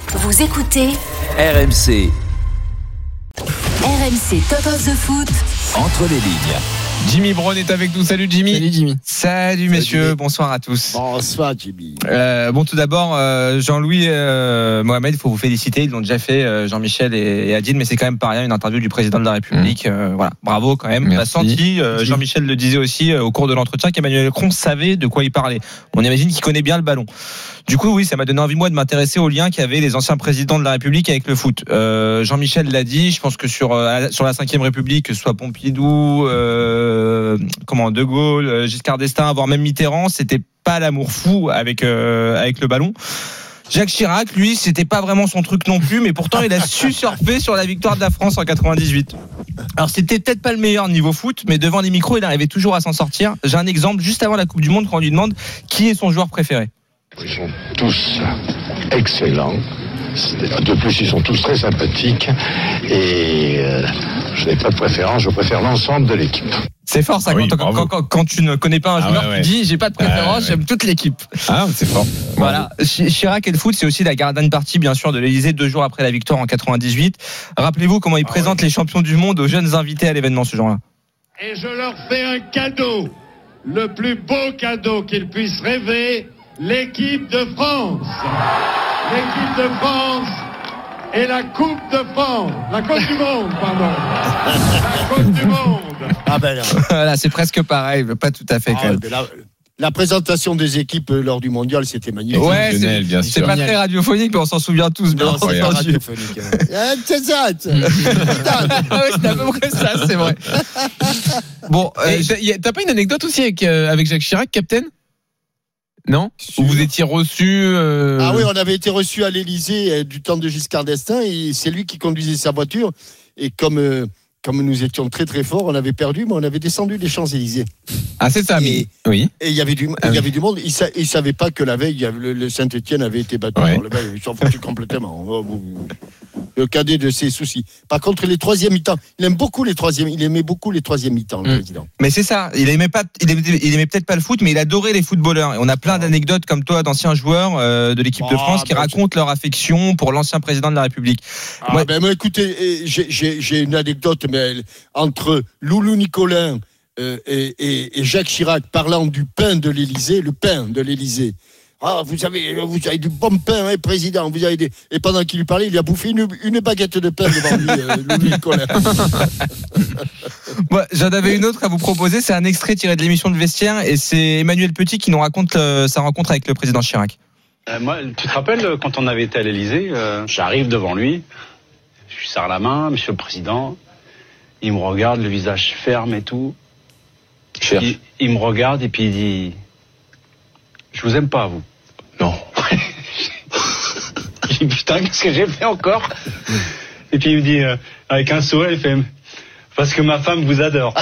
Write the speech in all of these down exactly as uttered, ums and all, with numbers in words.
Vous écoutez R M C. R M C Top of the Foot. Entre les lignes. Jimmy Brown est avec nous. Salut Jimmy. Salut Jimmy. Salut messieurs, Salut. Bonsoir à tous. Bonsoir Jimmy. Euh, bon tout d'abord, euh, Jean-Louis euh, Mohamed, il faut vous féliciter. Ils l'ont déjà fait, euh, Jean-Michel et, et Adil, mais c'est quand même pas rien, une interview du président de la République. Mmh. Euh, voilà, bravo quand même. Merci. On a senti, euh, Jean-Michel le disait aussi euh, au cours de l'entretien, qu'Emmanuel Macron savait de quoi il parlait. On imagine qu'il connaît bien le ballon. Du coup, oui, ça m'a donné envie moi de m'intéresser aux liens qu'avaient les anciens présidents de la République avec le foot. Euh, Jean-Michel l'a dit. Je pense que sur euh, sur la cinquième République, que ce soit Pompidou, euh, comment De Gaulle, Giscard d'Estaing, voire même Mitterrand, c'était pas l'amour fou avec euh, avec le ballon. Jacques Chirac, lui, c'était pas vraiment son truc non plus, mais pourtant il a su surfer sur la victoire de la France en quatre-vingt-dix-huit. Alors c'était peut-être pas le meilleur niveau foot, mais devant les micros, il arrivait toujours à s'en sortir. J'ai un exemple juste avant la Coupe du Monde quand on lui demande qui est son joueur préféré. Ils sont tous excellents. De plus, ils sont tous très sympathiques. Et euh, je n'ai pas de préférence, je préfère l'ensemble de l'équipe. C'est fort ça, oui, quand, quand, quand, quand tu ne connais pas un joueur, ah ouais, ouais. tu dis j'ai pas de préférence, ah ouais. j'aime toute l'équipe. Ah, c'est fort. Voilà. Chirac et le foot, c'est aussi la garden party, bien sûr, de l'Élysée deux jours après la victoire en quatre-vingt-dix-huit. Rappelez-vous comment il ah présente ouais. les champions du monde aux jeunes invités à l'événement ce jour-là. Et je leur fais un cadeau, le plus beau cadeau qu'ils puissent rêver. L'équipe de France, l'équipe de France et la Coupe de France, la Coupe du Monde, pardon, la Coupe du Monde. Ah ben là, voilà, c'est presque pareil, mais pas tout à fait. Ah, quand même. La, la présentation des équipes lors du mondial, c'était magnifique. Ouais, c'est, bien c'est sûr. Pas très radiophonique, mais on s'en souvient tous. Non, c'est pas radiophonique. Hein. C'est ça. Ah oui, c'est à peu près ça, c'est vrai. Bon, euh, t'as pas une anecdote aussi avec, euh, avec Jacques Chirac, capitaine ? Non ? Où vous étiez reçu euh... Ah oui, on avait été reçu à l'Élysée euh, du temps de Giscard d'Estaing et c'est lui qui conduisait sa voiture. Et comme, euh, comme nous étions très très forts, on avait perdu, mais on avait descendu les Champs-Élysées. Ah, c'est ça, et, mais oui. Et il y avait du, ah, il y avait oui. du monde. Ils ne savaient pas que la veille, le, le Saint-Étienne avait été battu. Ouais. Le, ils s'en foutent complètement. Le cadet de ses soucis. Par contre, les troisièmes mi-temps, il aime beaucoup les troisièmes. Il aimait beaucoup les troisièmes mi-temps, le mmh. président. Mais c'est ça. Il aimait pas. Il aimait, il aimait peut-être pas le foot, mais il adorait les footballeurs. Et on a plein d'anecdotes comme toi, d'anciens joueurs euh, de l'équipe oh, de France, qui ben racontent leur affection pour l'ancien président de la République. Ah, Moi, ben, moi, écoutez, j'ai, j'ai, j'ai une anecdote, mais entre Loulou Nicolin euh, et, et, et Jacques Chirac parlant du pain de l'Élysée, le pain de l'Élysée. Ah, vous avez, vous avez du bon pain, hein, président. Vous avez des... Et pendant qu'il lui parlait, il a bouffé une, une baguette de pain devant lui, euh, Louis Nicolas. Moi, j'en avais une autre à vous proposer. C'est un extrait tiré de l'émission de Vestiaire, et c'est Emmanuel Petit qui nous raconte euh, sa rencontre avec le président Chirac. Euh, moi, tu te rappelles quand on avait été à l'Élysée, euh, j'arrive devant lui, je lui serre la main, Monsieur le Président. Il me regarde, le visage ferme et tout. Il, il me regarde et puis il dit: je vous aime pas, vous. Non. Je dis: putain, qu'est-ce que j'ai fait encore? Et puis il me dit, euh, avec un sourire, il fait: parce que ma femme vous adore.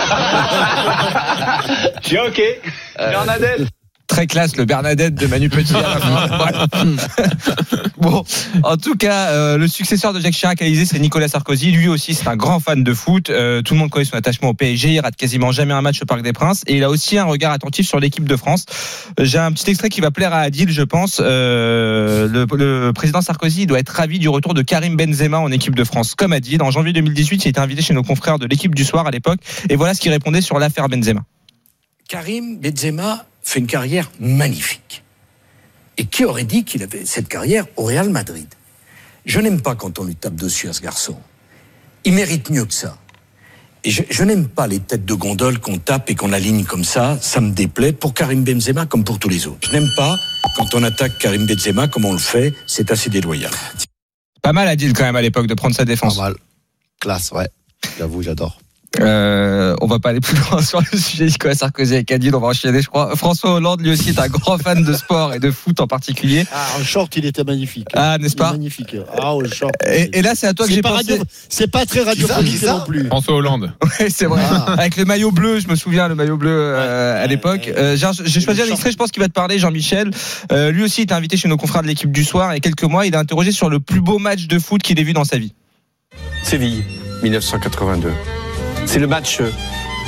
Je dis: ok, Bernadette. Très classe, le Bernadette de Manu Petit à la fin. Voilà. Bon, en tout cas, euh, le successeur de Jacques Chirac à l'Élysée, c'est Nicolas Sarkozy. Lui aussi, c'est un grand fan de foot. Euh, tout le monde connaît son attachement au P S G. Il rate quasiment jamais un match au Parc des Princes. Et il a aussi un regard attentif sur l'équipe de France. J'ai un petit extrait qui va plaire à Adil, je pense. Euh, le, le président Sarkozy doit être ravi du retour de Karim Benzema en équipe de France. Comme Adil, en janvier deux mille dix-huit, il a été invité chez nos confrères de l'équipe du soir à l'époque. Et voilà ce qu'il répondait sur l'affaire Benzema. Karim Benzema fait une carrière magnifique. Et qui aurait dit qu'il avait cette carrière au Real Madrid? Je n'aime pas quand on lui tape dessus à ce garçon. Il mérite mieux que ça. Et je, je n'aime pas les têtes de gondole qu'on tape et qu'on aligne comme ça. Ça me déplaît pour Karim Benzema comme pour tous les autres. Je n'aime pas quand on attaque Karim Benzema comme on le fait. C'est assez déloyal. Pas mal Adil quand même à l'époque de prendre sa défense. Pas mal. Classe, ouais. J'avoue, j'adore. Euh, on va pas aller plus loin sur le sujet Nicolas Sarkozy avec Adil, on va enchaîner, je crois. François Hollande, lui aussi, est un grand fan de sport et de foot en particulier. Ah, en short, il était magnifique. Ah, n'est-ce pas? Magnifique. Ah, au short. Et, et là, c'est à toi que c'est j'ai pas pensé. Radio... C'est pas très radiophonique non plus. François Hollande. Oui, c'est vrai. Ah. Avec le maillot bleu, je me souviens, le maillot bleu euh, ouais, à l'époque. Euh, j'ai, j'ai choisi un extrait, je pense qu'il va te parler, Jean-Michel. Euh, lui aussi, il était invité chez nos confrères de l'équipe du soir. Et il y a quelques mois, il a interrogé sur le plus beau match de foot qu'il ait vu dans sa vie. Séville, dix-neuf cent quatre-vingt-deux. C'est le match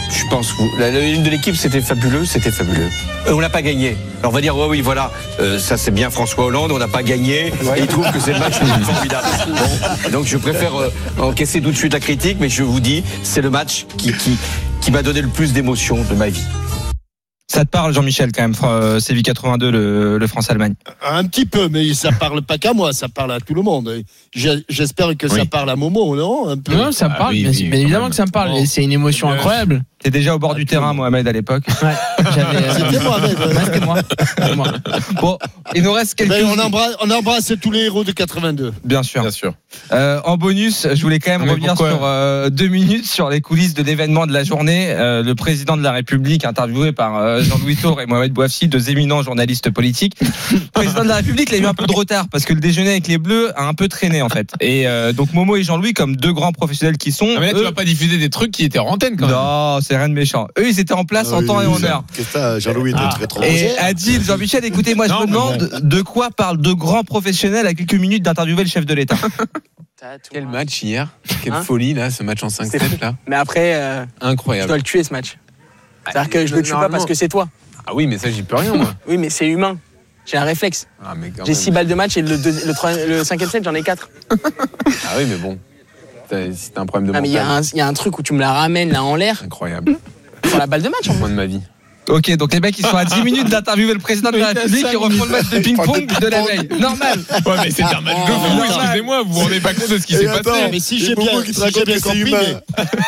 Je pense, vous, la, la ligne de l'équipe, c'était fabuleux, c'était fabuleux. Euh, on n'a pas gagné. Alors on va dire, ouais, oui, voilà, euh, ça c'est bien François Hollande, on n'a pas gagné, et il trouve que c'est le match le plus formidable. Bon, donc je préfère euh, encaisser tout de suite la critique, mais je vous dis, c'est le match qui, qui, qui m'a donné le plus d'émotion de ma vie. Ça te parle, Jean-Michel, quand même, euh, C V quatre-vingt-deux, le, le France-Allemagne? Un petit peu, mais ça parle pas qu'à moi, ça parle à tout le monde. J'ai- J'espère que Oui. ça parle à Momo, non un peu. Non, ça me Ah parle, oui, bien, oui, bien quand évidemment même. que ça me parle. Bon. C'est une émotion Euh, incroyable. T'es déjà au bord du terrain, Mohamed, à l'époque. Ouais, j'avais, euh, C'était moi, même. ouais, c'était moi. C'était moi. Bon, il nous reste quelques... Ben, on, embrasse, on embrasse tous les héros de quatre-vingt-deux. Bien sûr. Bien sûr. Euh, en bonus, je voulais quand même Mais revenir pourquoi sur euh, deux minutes sur les coulisses de l'événement de la journée. Euh, le président de la République, interviewé par euh, Jean-Louis Tour et Mohamed Bouafsi, deux éminents journalistes politiques. Le président de la République, il a eu un peu de retard parce que le déjeuner avec les Bleus a un peu traîné en fait. Et euh, donc Momo et Jean-Louis, comme deux grands professionnels qui sont, Ah, mais là, tu eux- vas pas diffuser des trucs qui étaient en antenne quand même. non, c'est rien de méchant. Eux, ils étaient en place en temps et en heure. Qu'est-ce que t'as, Jean-Louis, Ah. très trop Et Adil, Jean-Michel, écoutez, moi je Non, me mais demande de quoi parlent deux grands professionnels à quelques minutes d'interviewer le chef de l'État. Quel match hier. Quelle Hein folie là, ce match en cinq sept là. Mais après, euh, je Incroyable. dois le tuer ce match. C'est-à-dire que je le tue pas parce que c'est toi. Ah oui, mais ça, j'y peux rien moi. Oui, mais c'est humain. J'ai un réflexe. Ah, mais quand J'ai même. six balles de match et le, deux, le, trois- le cinquième set, j'en ai quatre. Ah oui, mais bon. T'as- Si t'as un problème de Ah, mais il y, a mental. un- il y a un truc où tu me la ramènes là en l'air Incroyable. sur la balle de match en Point fait. de ma vie. Ok, donc les mecs ils sont à dix minutes d'interviewer le président de la Oui, t'as République cinq qui refont le match de ping-pong de la veille. Normal. Ouais, mais c'est un match de fou, Oh, excusez-moi, vous vous rendez pas compte de ce qui Et s'est attends, passé. Mais si Et j'ai Momo bien, qui te si raconte j'ai bien que c'est compris, humain.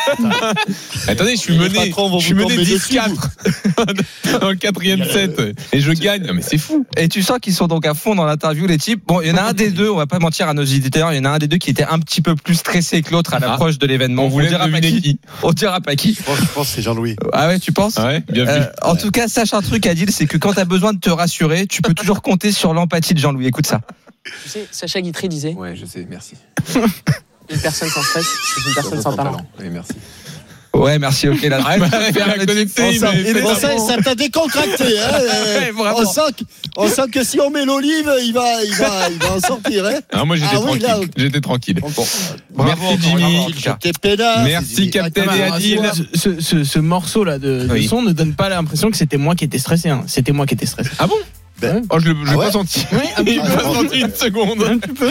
mais Attendez, je suis Les mené, patrons vont je suis vous mené tomber dix dessus, quatre dans le quatrième set et je gagne. Non, mais c'est fou. Et tu sens qu'ils sont donc à fond dans l'interview, les types. Bon, il y en a un des deux, on va pas mentir à nos éditeurs, il y en a un des deux qui était un petit peu plus stressé que l'autre à l'approche de l'événement. On voulait dira pas deviner qui. qui. On dira pas qui. Je pense, je pense que c'est Jean-Louis. Ah ouais, tu penses? Ah ouais, bien vu. Euh, en tout cas, sache un truc, Adil, c'est que quand tu as besoin de te rassurer, tu peux toujours compter sur l'empathie de Jean-Louis. Écoute ça. Tu sais, Sacha Guitry disait Ouais, je sais, merci. une personne sans stress, c'est une personne sans talent. Oui, merci. Ouais, merci, ok. Là, arrête de Arrête faire de le connecter, type. il Bon, ça- m'avait fait Bon, la ça, ça t'a décontracté. Hein, euh, Ouais, vraiment. on, sent que, on sent que si on met l'olive, il va, il va, il va en sortir. Hein. Alors moi, j'étais Ah oui, tranquille. là, J'étais tranquille. Bravo, Merci, encore Jimmy. une fois, en tout cas. J'étais pédale. Merci, Captain et Ah, Adil. ce, ce, ce morceau là de, de Oui. son ne donne pas l'impression que c'était moi qui étais stressé. Hein. C'était moi qui étais stressé. Ah bon? Ben, Oh, je l'ai je l'ai Ah ouais pas senti. Oui, un petit Il m'a peu. pas senti une seconde. Un petit peu.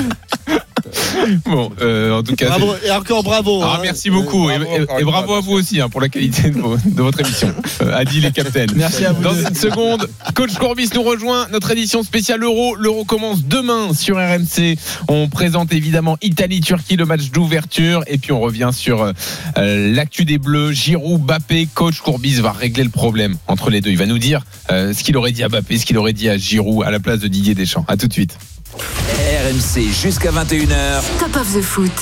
Bon, euh, en tout cas. Bravo, et encore bravo. Ah, hein. merci beaucoup Euh, et, bravo, et- encore et une bravo fois, à vous aussi hein, pour la qualité de, vos- de votre émission. Euh, Adil et Captain. Merci à vous Dans deux. une seconde, Coach Courbis nous rejoint. Notre édition spéciale Euro. L'Euro commence demain sur R M C. On présente évidemment Italie-Turquie, le match d'ouverture. Et puis on revient sur euh, l'actu des Bleus. Giroud, Mbappé. Coach Courbis va régler le problème entre les deux. Il va nous dire euh, ce qu'il aurait dit à Mbappé, ce qu'il aurait dit à Giroud à la place de Didier Deschamps. À tout de suite. R M C jusqu'à vingt et une heures. Top of the Foot.